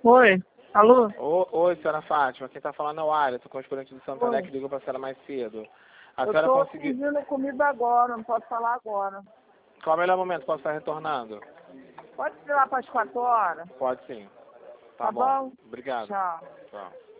Oi, alô? Oi, senhora Fátima. Quem está falando é o Alia, correspondente do Santander, que ligou para a senhora mais cedo. A Eu senhora tô conseguiu... pedindo comida agora, não posso falar agora. Qual é o melhor momento? Posso estar retornando? Pode ser lá para as 4 horas? Pode sim. Tá Tá bom. bom? Obrigado. Tchau. Tchau.